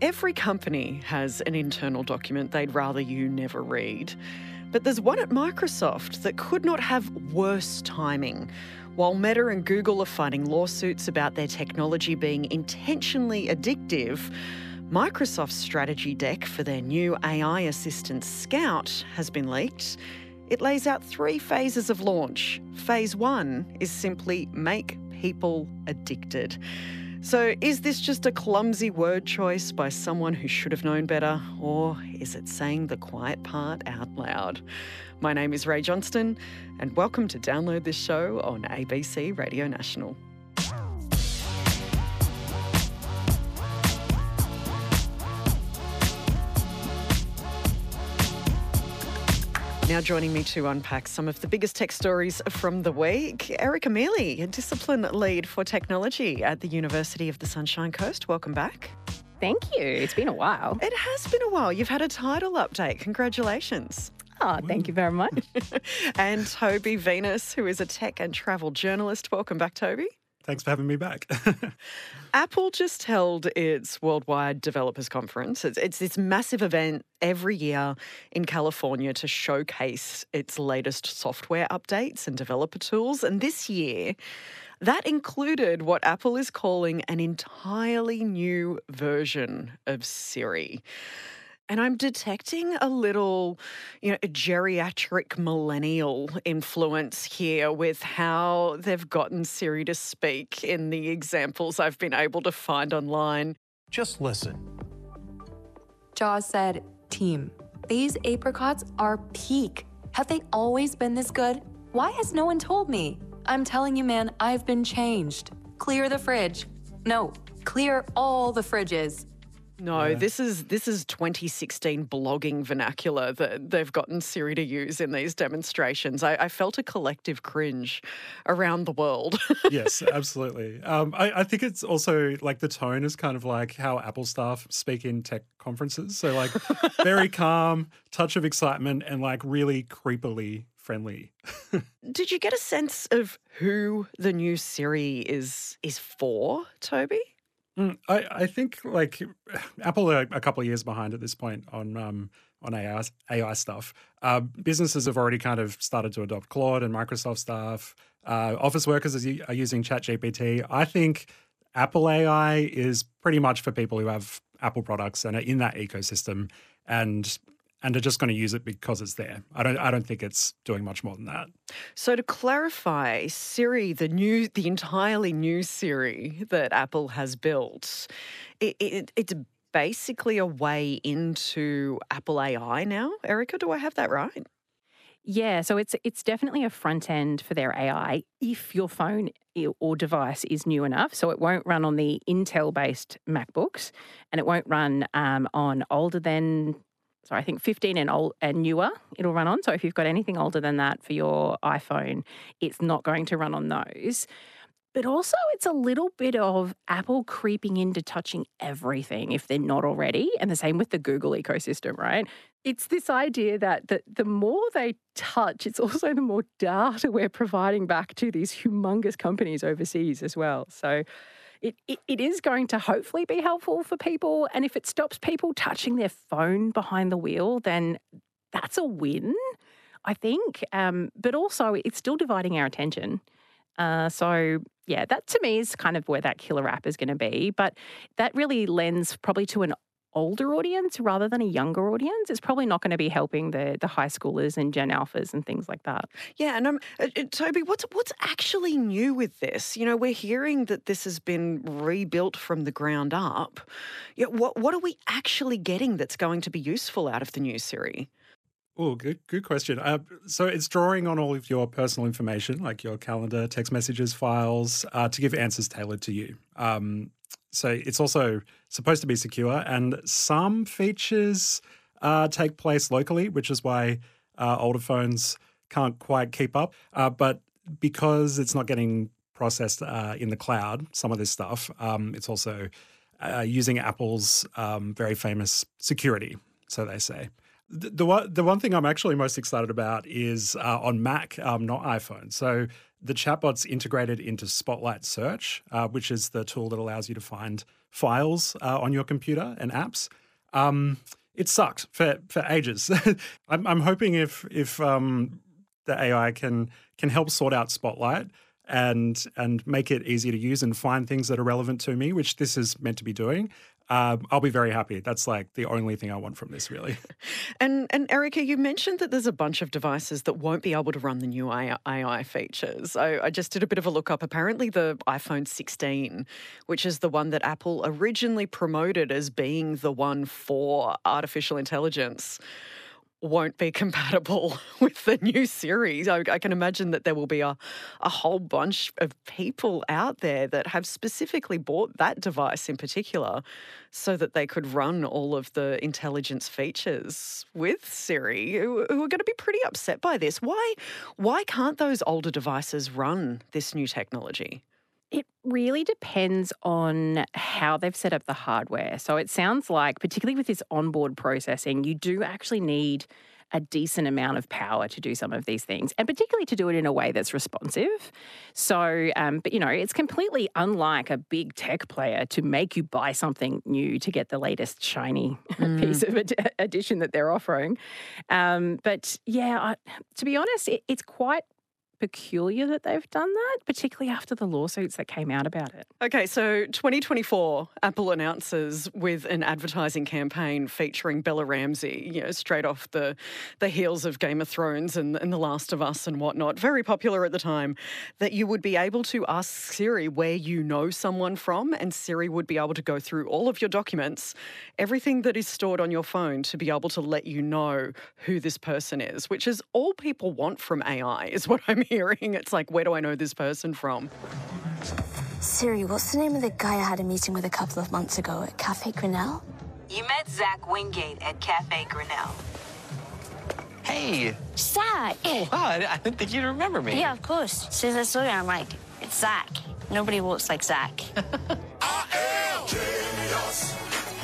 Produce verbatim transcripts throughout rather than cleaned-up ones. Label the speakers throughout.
Speaker 1: Every company has an internal document they'd rather you never read. But there's one at Microsoft that could not have worse timing. While Meta and Google are fighting lawsuits about their technology being intentionally addictive, Microsoft's strategy deck for their new A I assistant Scout has been leaked. It lays out three phases of launch. Phase one is simply make people addicted. So is this just a clumsy word choice by someone who should have known better, or is it saying the quiet part out loud? My name is Ray Johnston, and welcome to Download This Show on A B C Radio National. Now joining me to unpack some of the biggest tech stories from the week, Erica Mealy, a discipline lead for technology at the University of the Sunshine Coast. Welcome back.
Speaker 2: Thank you. It's been a while.
Speaker 1: It has been a while. You've had a title update. Congratulations.
Speaker 2: Oh, thank you very much.
Speaker 1: And Toby Venus, who is a tech and travel journalist. Welcome back, Toby.
Speaker 3: Thanks for having me back.
Speaker 1: Apple just held its Worldwide Developers Conference. It's, it's this massive event every year in California to showcase its latest software updates and developer tools. And this year, that included what Apple is calling an entirely new version of Siri. And I'm detecting a little, you know, a geriatric millennial influence here with how they've gotten Siri to speak in the examples I've been able to find online.
Speaker 4: Just listen.
Speaker 5: Jaws said, "Team, these apricots are peak. Have they always been this good? Why has no one told me? I'm telling you, man, I've been changed. Clear the fridge. No, clear all the fridges."
Speaker 1: No,
Speaker 3: Yeah.
Speaker 1: this is this is twenty sixteen blogging vernacular that they've gotten Siri to use in these demonstrations. I, I felt a collective cringe around the world.
Speaker 3: Yes, absolutely. Um, I, I think it's also like the tone is kind of like how Apple staff speak in tech conferences. So like very calm, touch of excitement, and like really creepily friendly.
Speaker 1: Did you get a sense of who the new Siri is is for, Toby?
Speaker 3: Mm, I, I think like Apple are a couple of years behind at this point on um, on A I, A I stuff. Uh, businesses have already kind of started to adopt Claude, and Microsoft staff. Uh, office workers are, are using ChatGPT. I think Apple A I is pretty much for people who have Apple products and are in that ecosystem and and are just going to use it because it's there. I don't I don't think it's doing much more than that.
Speaker 1: So to clarify, Siri, the new, the entirely new Siri that Apple has built, it, it, it's basically a way into Apple A I now. Erica, do I have that right?
Speaker 2: Yeah, so it's it's definitely a front end for their A I if your phone or device is new enough. So it won't run on the Intel-based MacBooks, and it won't run um, on older than, sorry, I think fifteen and old and newer it'll run on. So if you've got anything older than that for your iPhone, it's not going to run on those. But also it's a little bit of Apple creeping into touching everything if they're not already. And the same with the Google ecosystem, right? It's this idea that the, the more they touch, it's also the more data we're providing back to these humongous companies overseas as well. So It, it it is going to hopefully be helpful for people. And if it stops people touching their phone behind the wheel, then that's a win, I think. Um, but also, it's still dividing our attention. Uh, so, yeah, that to me is kind of where that killer app is going to be. But that really lends probably to an older audience rather than a younger audience. It's probably not going to be helping the the high schoolers and Gen Alphas and things like that.
Speaker 1: Yeah, and um, uh, uh, Toby, what's what's actually new with this? You know, we're hearing that this has been rebuilt from the ground up. Yeah, what what are we actually getting that's going to be useful out of the new Siri?
Speaker 3: Oh, good, good question. Uh, so it's drawing on all of your personal information, like your calendar, text messages, files, uh, to give answers tailored to you. Um, so it's also supposed to be secure, and some features uh, take place locally, which is why uh, older phones can't quite keep up. Uh, but because it's not getting processed uh, in the cloud, some of this stuff, um, it's also uh, using Apple's um, very famous security, so they say. The, the one the one thing I'm actually most excited about is uh, on Mac, um, not iPhone. So the chatbot's integrated into Spotlight Search, uh, which is the tool that allows you to find files uh, on your computer and apps. Um, it sucked for for ages. I'm, I'm hoping if if um, the A I can can help sort out Spotlight and and make it easy to use and find things that are relevant to me, which this is meant to be doing, uh, I'll be very happy. That's like the only thing I want from this, really.
Speaker 1: And and Erica, you mentioned that there's a bunch of devices that won't be able to run the new A I features. I, I just did a bit of a look up. Apparently the iPhone sixteen, which is the one that Apple originally promoted as being the one for artificial intelligence, won't be compatible with the new series. I, I can imagine that there will be a, a whole bunch of people out there that have specifically bought that device in particular so that they could run all of the intelligence features with Siri, who, who are going to be pretty upset by this. Why, why can't those older devices run this new technology?
Speaker 2: It really depends on how they've set up the hardware. So it sounds like, particularly with this onboard processing, you do actually need a decent amount of power to do some of these things, and particularly to do it in a way that's responsive. So, um, but you know, it's completely unlike a big tech player to make you buy something new to get the latest shiny mm. piece of ad- addition that they're offering. Um, but yeah, I, to be honest, it, it's quite peculiar that they've done that, particularly after the lawsuits that came out about it.
Speaker 1: Okay, so twenty twenty-four, Apple announces with an advertising campaign featuring Bella Ramsey, you know, straight off the, the heels of Game of Thrones and, and The Last of Us and whatnot, very popular at the time, that you would be able to ask Siri where you know someone from, and Siri would be able to go through all of your documents, everything that is stored on your phone, to be able to let you know who this person is, which is all people want from A I, is what I'm hearing. It's like, where do I know this person from?
Speaker 4: Siri, what's the name of the guy I had a meeting with a couple of months ago at Cafe Grinnell?
Speaker 6: You met Zach Wingate at Cafe Grinnell.
Speaker 7: Hey.
Speaker 4: Zach!
Speaker 7: Oh, wow, I I didn't think you'd remember me.
Speaker 4: Yeah, of course. As soon as I saw you, I'm like, it's Zach. Nobody walks like Zach.
Speaker 8: I am genius.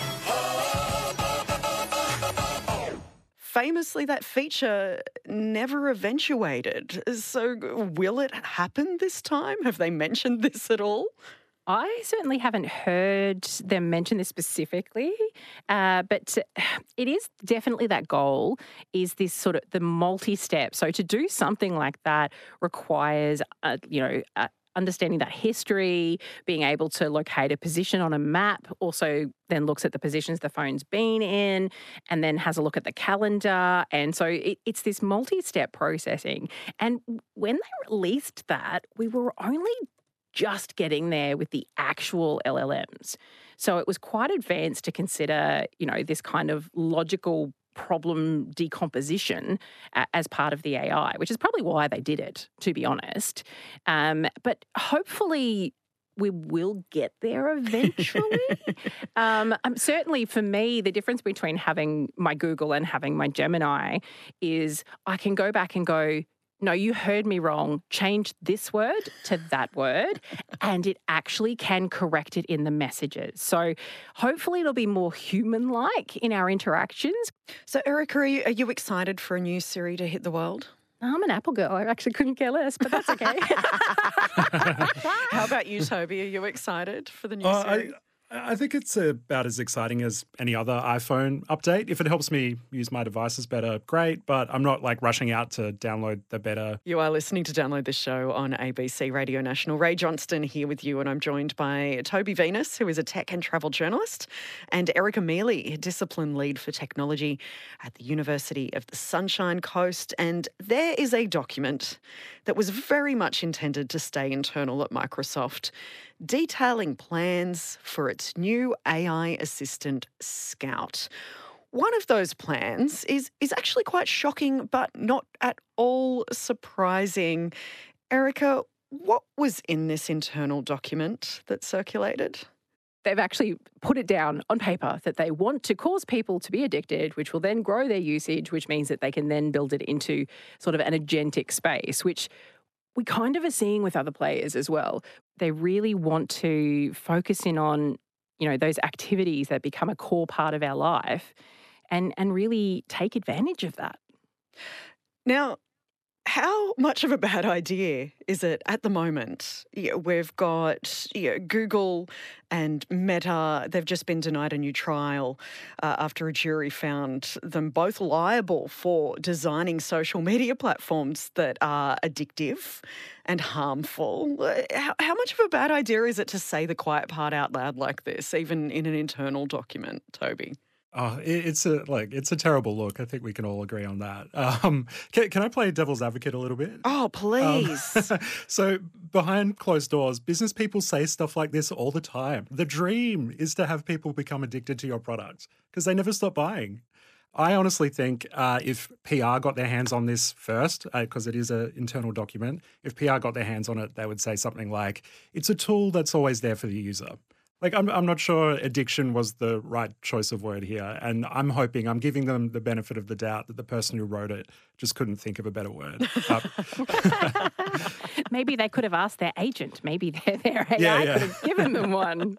Speaker 1: Famously, that feature never eventuated. So will it happen this time? Have they mentioned this at all?
Speaker 2: I certainly haven't heard them mention this specifically, uh, but it is definitely that goal, is this sort of the multi-step. So to do something like that requires, uh, you know, uh, understanding that history, being able to locate a position on a map, also then looks at the positions the phone's been in, and then has a look at the calendar. And so it, it's this multi-step processing. And when they released that, we were only just getting there with the actual L L Ms. So it was quite advanced to consider, you know, this kind of logical problem decomposition uh, as part of the A I, which is probably why they did it, to be honest. Um, but hopefully we will get there eventually. um, um, certainly for me, the difference between having my Google and having my Gemini is I can go back and go, no, you heard me wrong. Change this word to that word, and it actually can correct it in the messages. So hopefully it'll be more human-like in our interactions.
Speaker 1: So, Erica, are you, are you excited for a new Siri to hit the world?
Speaker 2: I'm an Apple girl. I actually couldn't care less, but that's okay.
Speaker 1: How about you, Toby? Are you excited for the new
Speaker 3: Uh,
Speaker 1: Siri?
Speaker 3: I, I think it's about as exciting as any other iPhone update. If it helps me use my devices better, great. But I'm not like rushing out to download the beta.
Speaker 1: You are listening to Download the Show on A B C Radio National. Ray Johnston here with you, and I'm joined by Toby Venus, who is a tech and travel journalist, and Erica Mealy, discipline lead for technology at the University of the Sunshine Coast. And there is a document that was very much intended to stay internal at Microsoft, detailing plans for its new A I assistant, Scout. One of those plans is, is actually quite shocking, but not at all surprising. Erica, what was in this internal document that circulated?
Speaker 2: They've actually put it down on paper that they want to cause people to be addicted, which will then grow their usage, which means that they can then build it into sort of an agentic space, which we kind of are seeing with other players as well. They really want to focus in on, you know, those activities that become a core part of our life and, and really take advantage of that.
Speaker 1: Now, How much of a bad idea is it at the moment? Yeah, we've got you know, Google and Meta. They've just been denied a new trial uh, after a jury found them both liable for designing social media platforms that are addictive and harmful. How, how much of a bad idea is it to say the quiet part out loud like this, even in an internal document, Toby?
Speaker 3: Oh, it, it's a like it's a terrible look. I think we can all agree on that. Um, can, can I play devil's advocate a little bit?
Speaker 1: Oh, please.
Speaker 3: Um, so behind closed doors, business people say stuff like this all the time. The dream is to have people become addicted to your product because they never stop buying. I honestly think uh, if P R got their hands on this first, because uh, it is an internal document, if P R got their hands on it, they would say something like, it's a tool that's always there for the user. Like, I'm I'm not sure addiction was the right choice of word here. And I'm hoping, I'm giving them the benefit of the doubt that the person who wrote it just couldn't think of a better word. Uh,
Speaker 2: Maybe they could have asked their agent. Maybe their, their A I
Speaker 3: Yeah, yeah.
Speaker 2: could have given them one.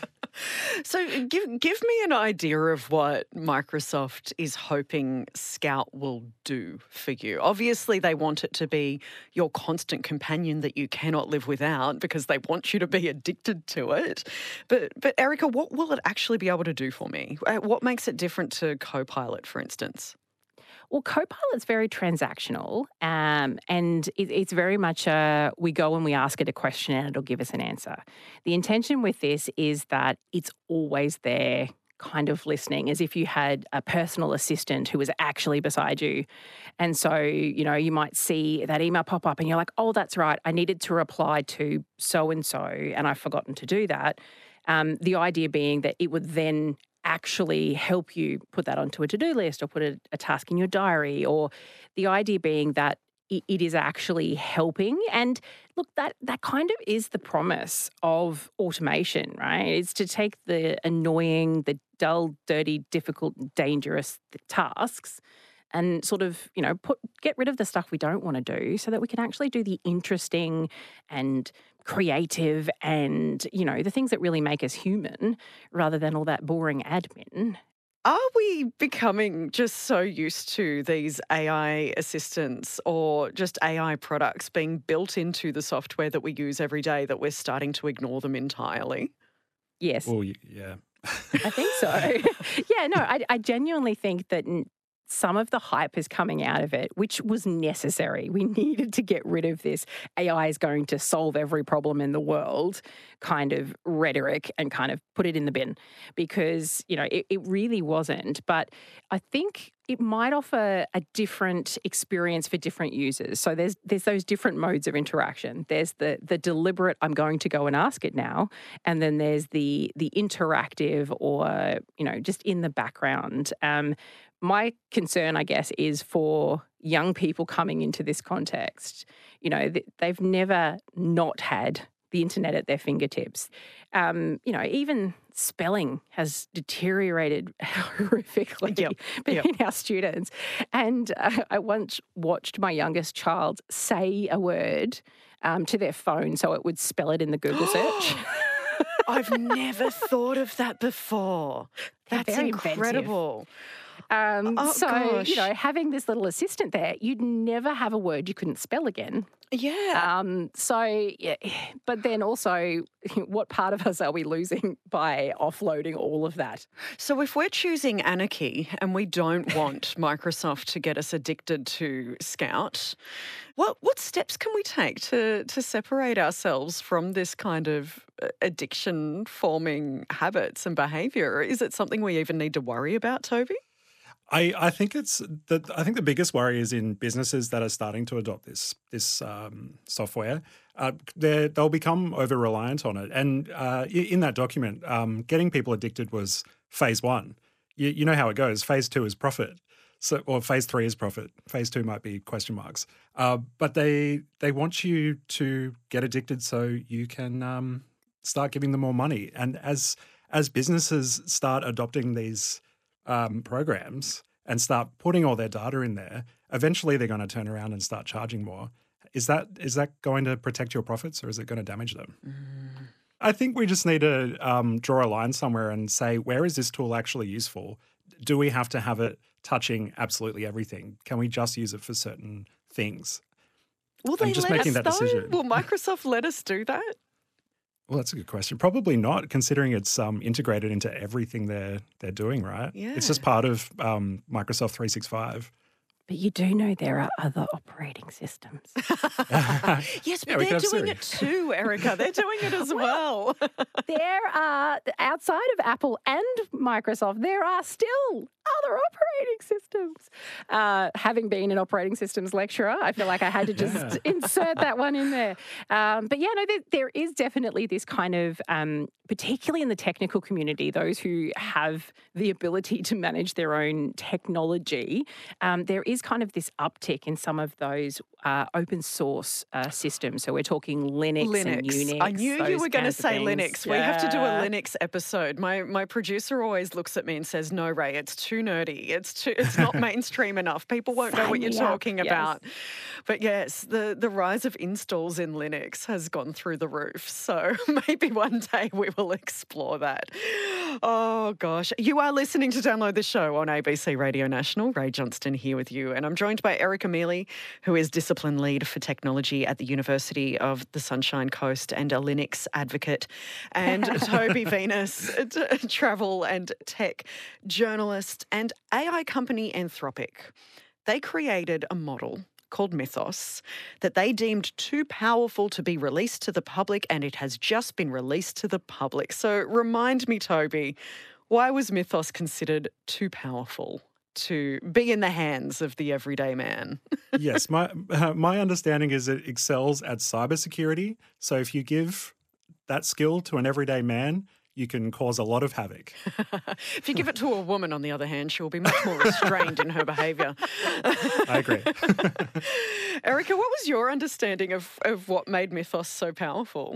Speaker 1: So give give me an idea of what Microsoft is hoping Scout will do for you. Obviously, they want it to be your constant companion that you cannot live without because they want you to be addicted to it. But but Erica, what will it actually be able to do for me? Uh, What makes it different to Copilot, for instance?
Speaker 2: Well, Copilot's very transactional, um, and it, it's very much a, we go and we ask it a question and it'll give us an answer. The intention with this is that it's always there, kind of listening, as if you had a personal assistant who was actually beside you. And so, you know, you might see that email pop up and you're like, oh, that's right, I needed to reply to so-and-so and I've forgotten to do that. Um, the idea being that it would then actually help you put that onto a to-do list or put a, a task in your diary, or the idea being that it, it is actually helping. And look, that that kind of is the promise of automation, right? It's to take the annoying, the dull, dirty, difficult, dangerous tasks and sort of, you know, put get rid of the stuff we don't want to do so that we can actually do the interesting and creative and, you know, the things that really make us human rather than all that boring admin.
Speaker 1: Are we becoming just so used to these A I assistants or just A I products being built into the software that we use every day that we're starting to ignore them entirely?
Speaker 2: Yes.
Speaker 3: oh, y- yeah.
Speaker 2: I think so. yeah, no, I, I genuinely think that n- some of the hype is coming out of it, which was necessary. We needed to get rid of this A I is going to solve every problem in the world kind of rhetoric and kind of put it in the bin because, you know, it, it really wasn't. But I think it might offer a different experience for different users. So there's there's those different modes of interaction. There's the the deliberate, I'm going to go and ask it now, and then there's the the interactive or, you know, just in the background. Um, my concern, I guess, is for young people coming into this context. You know, they've never not had the internet at their fingertips. Um, you know, even spelling has deteriorated horrifically
Speaker 1: Yep,
Speaker 2: between our students. And uh, I once watched my youngest child say a word um, to their phone so it would spell it in the Google search.
Speaker 1: I've never thought of that before.
Speaker 2: They're
Speaker 1: That's
Speaker 2: very inventive.
Speaker 1: incredible.
Speaker 2: Um,
Speaker 1: Oh,
Speaker 2: so,
Speaker 1: gosh.
Speaker 2: you know, having this little assistant there, you'd never have a word you couldn't spell again.
Speaker 1: Yeah.
Speaker 2: Um, so, yeah, but then also, what part of us are we losing by offloading all of that?
Speaker 1: So if we're choosing anarchy and we don't want Microsoft to get us addicted to Scout, what what steps can we take to to separate ourselves from this kind of addiction forming habits and behaviour? Is it something we even need to worry about, Toby?
Speaker 3: I, I think it's the I think the biggest worry is in businesses that are starting to adopt this this um, software. Uh, they they'll become over reliant on it, and uh, in that document, um, getting people addicted was phase one. You, you know how it goes. Phase two is profit, so or phase three is profit. Phase two might be question marks. Uh, but they they want you to get addicted so you can um, start giving them more money. And as as businesses start adopting these Um, programs and start putting all their data in there, eventually they're going to turn around and start charging more. Is that is that going to protect your profits or is it going to damage them? Mm. I think we just need to um, draw a line somewhere and say, where is this tool actually useful? Do we have to have it touching absolutely everything? Can we just use it for certain things?
Speaker 1: Will they
Speaker 3: I'm just
Speaker 1: let
Speaker 3: making
Speaker 1: us
Speaker 3: that
Speaker 1: though?
Speaker 3: decision.
Speaker 1: Will Microsoft let us do that?
Speaker 3: Well, that's a good question. Probably not, considering it's um, integrated into everything they're they're doing, right?
Speaker 1: Yeah.
Speaker 3: It's just part of um, Microsoft three sixty-five.
Speaker 2: But you do know there are other operating systems.
Speaker 1: Yes, but
Speaker 3: Yeah, we
Speaker 1: they're
Speaker 3: could have
Speaker 1: doing
Speaker 3: Siri.
Speaker 1: it too, Erica. They're doing it as well.
Speaker 2: There are, outside of Apple and Microsoft, there are still other operating systems. Uh, having been an operating systems lecturer, I feel like I had to just
Speaker 3: Yeah.
Speaker 2: insert that one in there. Um, but yeah, no, there, there is definitely this kind of, um, particularly in the technical community, those who have the ability to manage their own technology, um, there is kind of this uptick in some of those uh, open source uh, systems. So we're talking Linux,
Speaker 1: Linux.
Speaker 2: and Unix.
Speaker 1: I knew you
Speaker 2: those
Speaker 1: were going to
Speaker 2: kinds of
Speaker 1: say
Speaker 2: things.
Speaker 1: Linux. We have to do a
Speaker 2: Yeah.
Speaker 1: Linux episode. My my producer always looks at me and says, "No, Ray, it's too nerdy. It's too. It's not mainstream enough. People won't know
Speaker 2: Sign
Speaker 1: what you're
Speaker 2: me up,
Speaker 1: talking
Speaker 2: yes.
Speaker 1: about." But yes, the the rise of installs in Linux has gone through the roof. So maybe one day we will explore that. Oh gosh, you are listening to Download the Show on A B C Radio National. Ray Johnston here with you, and I'm joined by Erica Mealy, who is discipline lead for technology at the University of the Sunshine Coast and a Linux advocate, and Toby Venus, t- travel and tech journalist, and A I company Anthropic. They created a model called Mythos that they deemed too powerful to be released to the public, and it has just been released to the public. So remind me, Toby, why was Mythos considered too powerful to be in the hands of the everyday man?
Speaker 3: Yes, my uh, my understanding is it excels at cybersecurity. So if you give that skill to an everyday man, you can cause a lot of havoc.
Speaker 1: If you give it to a woman, on the other hand, she'll be much more restrained in her behaviour.
Speaker 3: I agree.
Speaker 1: Erica, what was your understanding of, of what made Mythos so powerful?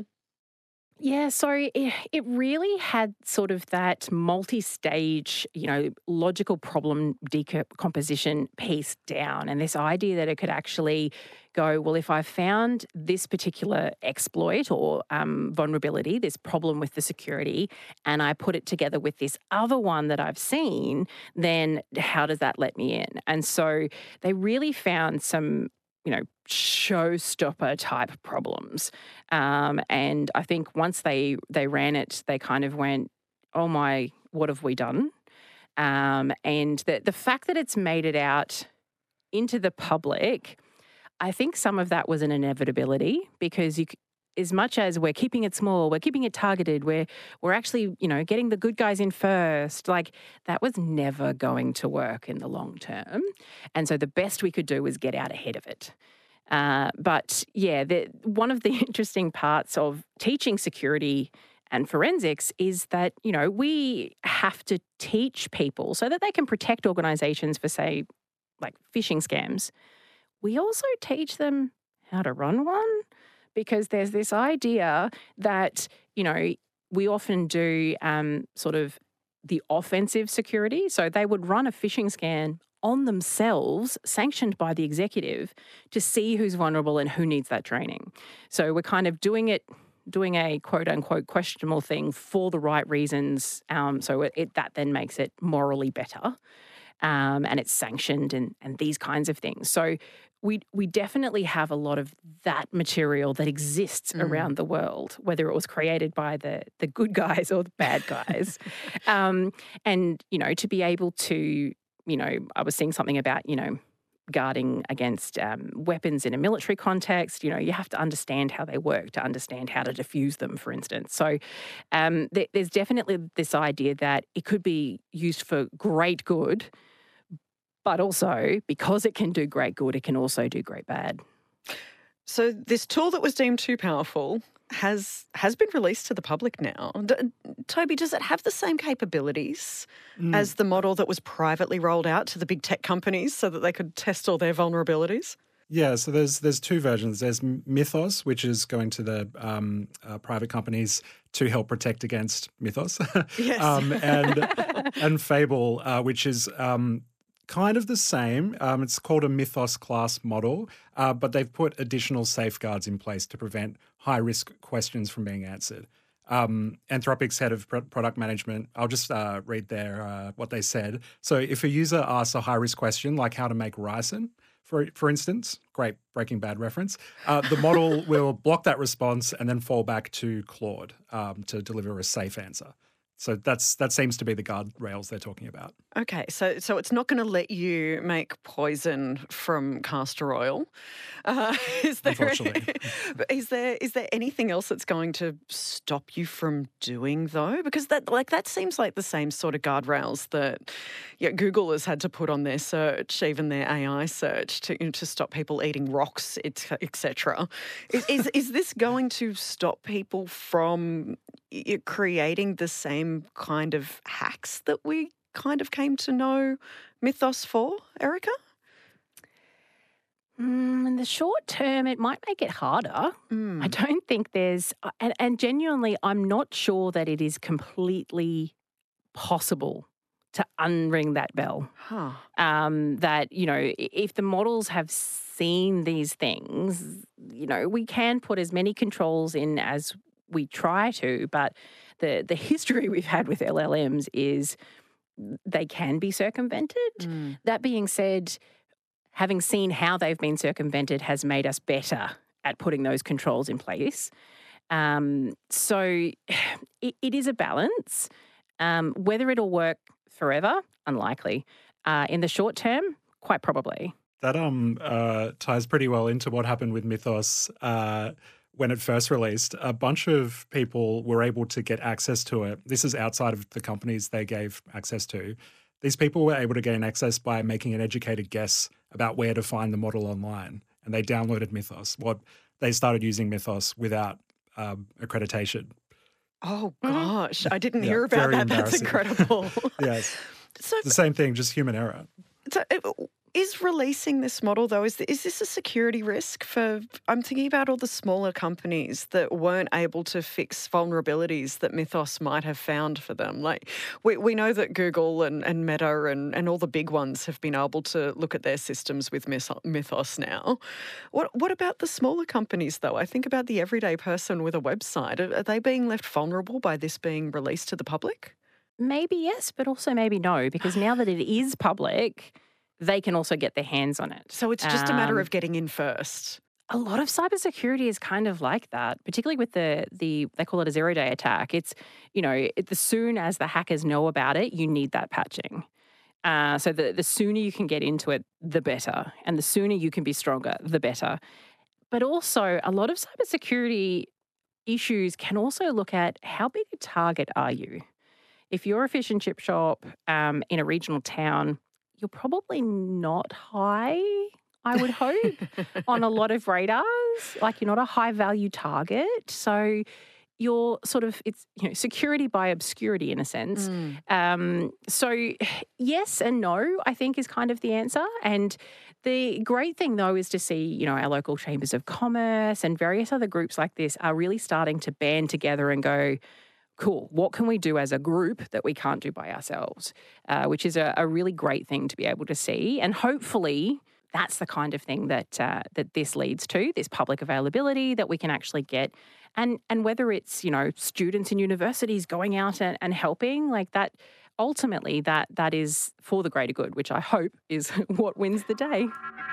Speaker 2: Yeah, so it, it really had sort of that multi-stage, you know, logical problem decomposition piece down, and this idea that it could actually go, well, if I found this particular exploit or um, vulnerability, this problem with the security, and I put it together with this other one that I've seen, then how does that let me in? And so they really found some, you know, showstopper type problems. Um, and I think once they they ran it, they kind of went, oh my, what have we done? Um, and the, the fact that it's made it out into the public, I think some of that was an inevitability, because you, as much as we're keeping it small, we're keeping it targeted, we're, we're actually, you know, getting the good guys in first, like that was never going to work in the long term. And so the best we could do was get out ahead of it. Uh, but yeah, the, one of the interesting parts of teaching security and forensics is that, you know, we have to teach people so that they can protect organizations for, say, like phishing scams. We also teach them how to run one, because there's this idea that, you know, we often do um, sort of the offensive security. So they would run a phishing scan on themselves, sanctioned by the executive, to see who's vulnerable and who needs that training. So we're kind of doing it, doing a quote unquote questionable thing for the right reasons. Um, so it, it that then makes it morally better. Um, and it's sanctioned and, and these kinds of things. So we we definitely have a lot of that material that exists mm. around the world, whether it was created by the the good guys or the bad guys. um, and, you know, to be able to, you know, I was seeing something about, you know, guarding against um, weapons in a military context. You know, you have to understand how they work to understand how to defuse them, for instance. So um, th- there's definitely this idea that it could be used for great good, but also because it can do great good, it can also do great bad.
Speaker 1: So this tool that was deemed too powerful has has been released to the public now. D- Toby, does it have the same capabilities mm. as the model that was privately rolled out to the big tech companies so that they could test all their vulnerabilities?
Speaker 3: Yeah, so there's there's two versions. There's Mythos, which is going to the um, uh, private companies to help protect against Mythos,
Speaker 1: yes.
Speaker 3: um, and and Fable, uh, which is um, kind of the same. Um, it's called a Mythos class model, uh, but they've put additional safeguards in place to prevent high-risk questions from being answered. Um, Anthropic's head of product management, I'll just uh, read their uh, what they said. So if a user asks a high-risk question like how to make ricin, for for instance, great Breaking Bad reference, uh, the model will block that response and then fall back to Claude um, to deliver a safe answer. So that's that seems to be the guardrails they're talking about.
Speaker 1: Okay, so so it's not going to let you make poison from castor oil. Uh, is there
Speaker 3: Unfortunately.
Speaker 1: is there is there anything else that's going to stop you from doing though? Because that like that seems like the same sort of guardrails that yeah, Google has had to put on their search, even their A I search, to you know, to stop people eating rocks, et cetera. Is, is is this going to stop people from y- creating the same kind of hacks that we kind of came to know Mythos for, Erica?
Speaker 2: Mm, in the short term, it might make it harder.
Speaker 1: Mm.
Speaker 2: I don't think there's, and, and genuinely, I'm not sure that it is completely possible to unring that bell.
Speaker 1: Huh.
Speaker 2: Um, that, you know, if the models have seen these things, you know, we can put as many controls in as we try to, but the the history we've had with L L Ms is they can be circumvented.
Speaker 1: Mm.
Speaker 2: That being said, having seen how they've been circumvented has made us better at putting those controls in place. Um, so it, it is a balance. Um, whether it'll work forever, unlikely. Uh, in the short term, quite probably.
Speaker 3: That um uh, ties pretty well into what happened with Mythos uh, when it first released. A bunch of people were able to get access to it. This is outside of the companies they gave access to. These people were able to gain access by making an educated guess about where to find the model online, and they downloaded Mythos. What they started using Mythos without um, accreditation.
Speaker 1: Oh gosh, I didn't
Speaker 3: Yeah,
Speaker 1: hear about
Speaker 3: very
Speaker 1: that. That's
Speaker 3: embarrassing.
Speaker 1: incredible.
Speaker 3: Yes,
Speaker 1: So,
Speaker 3: the same thing, just human error.
Speaker 1: so uh, is releasing this model though? Is is this a security risk for? I'm thinking about all the smaller companies that weren't able to fix vulnerabilities that Mythos might have found for them. Like we we know that Google and, and Meta and, and all the big ones have been able to look at their systems with Mythos now. What what about the smaller companies though? I think about the everyday person with a website. Are, are they being left vulnerable by this being released to the public?
Speaker 2: Maybe yes, but also maybe no, because now that it is public, they can also get their hands on it.
Speaker 1: So it's just a matter
Speaker 2: Um,
Speaker 1: of getting in first.
Speaker 2: A lot of cybersecurity is kind of like that, particularly with the the they call it a zero day attack. It's you know it, the soon as the hackers know about it, you need that patching. Uh, so the the sooner you can get into it, the better, and the sooner you can be stronger, the better. But also, a lot of cybersecurity issues can also look at how big a target are you. If you're a fish and chip shop um, in a regional town, you're probably not high, I would hope, on a lot of radars. Like you're not a high value target. So you're sort of, it's, you know, security by obscurity in a sense.
Speaker 1: Mm.
Speaker 2: Um, so yes and no, I think is kind of the answer. And the great thing though is to see, you know, our local chambers of commerce and various other groups like this are really starting to band together and go, cool, what can we do as a group that we can't do by ourselves? Uh, which is a, a really great thing to be able to see. And hopefully that's the kind of thing that uh, that this leads to, this public availability that we can actually get. And and whether it's, you know, students in universities going out and, and helping, like that, ultimately that that is for the greater good, which I hope is what wins the day.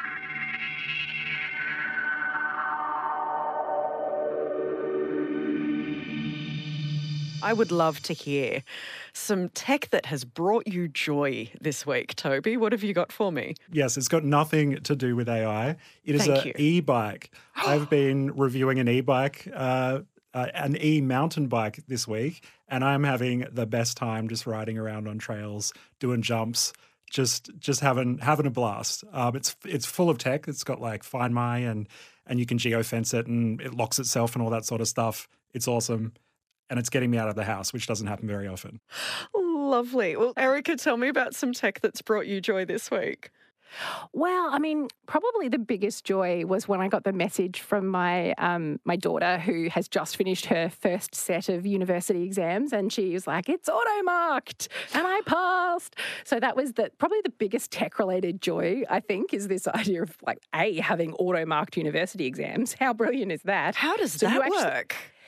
Speaker 1: I would love to hear some tech that has brought you joy this week, Toby. What have you got for me?
Speaker 3: Yes, it's got nothing to do with A I. It is
Speaker 1: Thank
Speaker 3: an
Speaker 1: you.
Speaker 3: e-bike. I've been reviewing an e-bike, uh, uh, an e-mountain bike this week, and I'm having the best time just riding around on trails, doing jumps, just just having having a blast. Um, it's it's full of tech. It's got like Find My and and you can geofence it and it locks itself and all that sort of stuff. It's awesome. And it's getting me out of the house, which doesn't happen very often.
Speaker 1: Lovely. Well, Erica, tell me about some tech that's brought you joy this week.
Speaker 2: Well, I mean, probably the biggest joy was when I got the message from my um, my daughter who has just finished her first set of university exams, and she was like, "It's auto-marked," and I passed. So that was the probably the biggest tech-related joy, I think, is this idea of like a having auto-marked university exams. How brilliant is that?
Speaker 1: How does
Speaker 2: So you
Speaker 1: that
Speaker 2: actually-
Speaker 1: work?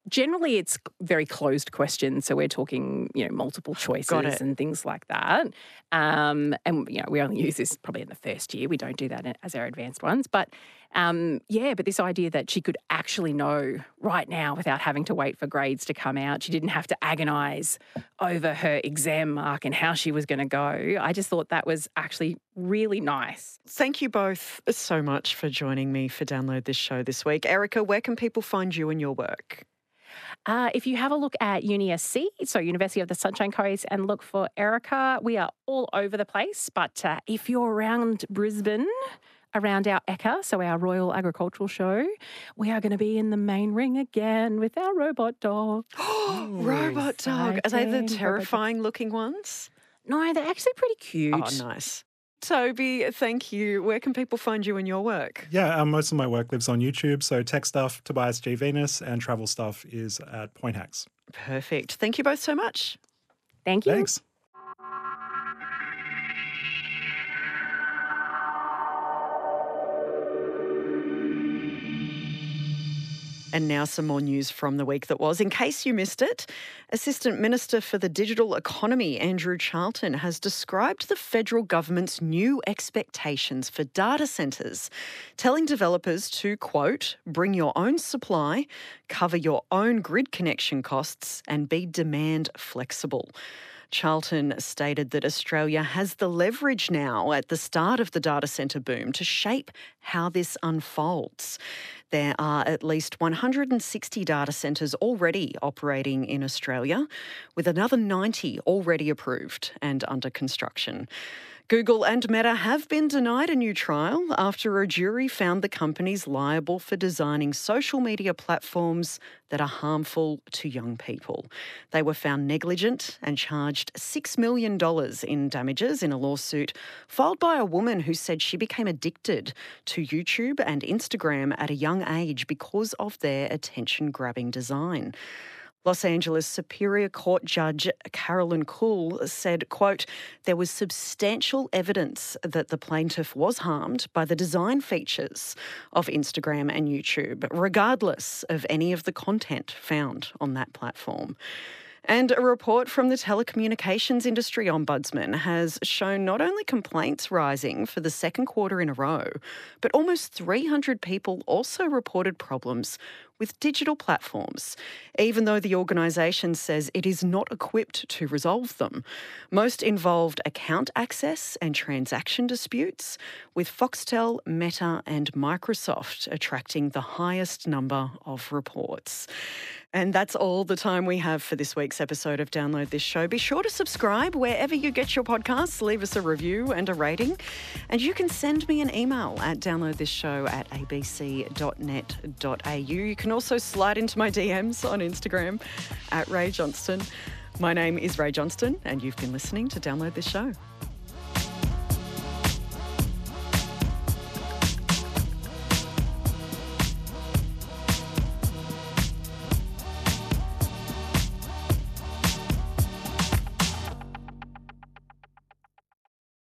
Speaker 2: generally, it's very closed questions. So we're talking, you know, multiple choices and things like that. Um, and, you know, we only use this probably in the first year. We don't do that as our advanced ones. But, um, yeah, but this idea that she could actually know right now without having to wait for grades to come out. She didn't have to agonise over her exam mark and how she was going to go. I just thought that was actually really nice.
Speaker 1: Thank you both so much for joining me for Download This Show this week. Erica, where can people find you and your work?
Speaker 2: Uh, if you have a look at Uni S C, so University of the Sunshine Coast, and look for Erica, we are all over the place. But uh, if you're around Brisbane, around our E C A, so our Royal Agricultural Show, we are going to be in the main ring again with our robot dog.
Speaker 1: Oh, robot dog. Are they the terrifying looking ones?
Speaker 2: No, they're actually pretty cute.
Speaker 1: Oh, nice. Toby, thank you. Where can people find you and your work?
Speaker 3: Yeah, um, most of my work lives on YouTube. So tech stuff, Tobias G. Venus, and travel stuff is at Point Hacks.
Speaker 1: Perfect. Thank you both so much.
Speaker 2: Thank you.
Speaker 3: Thanks.
Speaker 1: And now some more news from the week that was. In case you missed it, Assistant Minister for the Digital Economy, Andrew Charlton, has described the federal government's new expectations for data centres, telling developers to, quote, bring your own supply, cover your own grid connection costs and be demand flexible. Charlton stated that Australia has the leverage now at the start of the data centre boom to shape how this unfolds. There are at least one hundred sixty data centres already operating in Australia, with another ninety already approved and under construction. Google and Meta have been denied a new trial after a jury found the companies liable for designing social media platforms that are harmful to young people. They were found negligent and charged six million dollars in damages in a lawsuit filed by a woman who said she became addicted to YouTube and Instagram at a young age because of their attention-grabbing design. Los Angeles Superior Court Judge Carolyn Kuhl said, quote, there was substantial evidence that the plaintiff was harmed by the design features of Instagram and YouTube, regardless of any of the content found on that platform. And a report from the Telecommunications Industry Ombudsman has shown not only complaints rising for the second quarter in a row, but almost three hundred people also reported problems with digital platforms, even though the organisation says it is not equipped to resolve them. Most involved account access and transaction disputes, with Foxtel, Meta and Microsoft attracting the highest number of reports. And that's all the time we have for this week's episode of Download This Show. Be sure to subscribe wherever you get your podcasts, leave us a review and a rating. And you can send me an email at downloadthisshow at a b c dot net dot a u. You can also slide into my D Ms on Instagram at Ray Johnston. My name is Ray Johnston and you've been listening to Download This Show.